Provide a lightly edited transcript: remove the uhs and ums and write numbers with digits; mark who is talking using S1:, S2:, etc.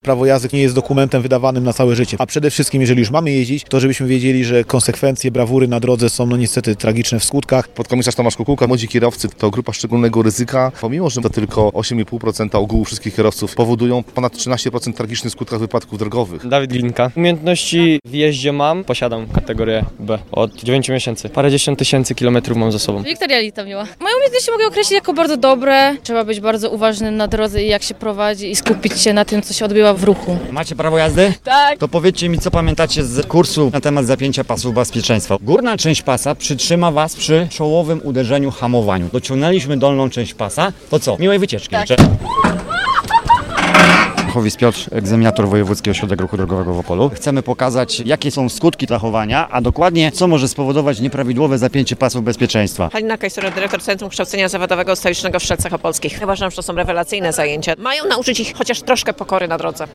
S1: Prawo jazdy nie jest dokumentem wydawanym na całe życie, a przede wszystkim, jeżeli już mamy jeździć, to żebyśmy wiedzieli, że konsekwencje, brawury na drodze są niestety tragiczne w skutkach.
S2: Podkomisarz Tomasz Kukułka, młodzi kierowcy to grupa szczególnego ryzyka. Pomimo, że to tylko 8,5% ogółu wszystkich kierowców powodują ponad 13% tragicznych skutkach wypadków drogowych.
S3: Dawid Glinka. Umiejętności w jeździe mam, posiadam kategorię B od 9 miesięcy. Parędziesiąt tysięcy kilometrów mam za sobą.
S4: Wiktoria Litowniła. Moje umiejętności mogę określić jako bardzo dobre. Trzeba być bardzo uważnym na drodze i jak się prowadzi i skupić się na tym, co się odbywa w ruchu.
S5: Macie prawo jazdy?
S4: Tak.
S5: To powiedzcie mi, co pamiętacie z kursu na temat zapięcia pasów bezpieczeństwa. Górna część pasa przytrzyma Was przy czołowym uderzeniu, hamowaniu. Dociągnęliśmy dolną część pasa. To co? Miłej wycieczki.
S4: Tak.
S5: Chowic Piotr, egzaminator Wojewódzki Ośrodek Ruchu Drogowego w Opolu. Chcemy pokazać, jakie są skutki zachowania, a dokładnie, co może spowodować nieprawidłowe zapięcie pasów bezpieczeństwa.
S6: Halina Kajsura, dyrektor Centrum Kształcenia Zawodowego Stołecznego w Strzelcach Opolskich. Uważam, że to są rewelacyjne zajęcia. Mają nauczyć ich chociaż troszkę pokory na drodze.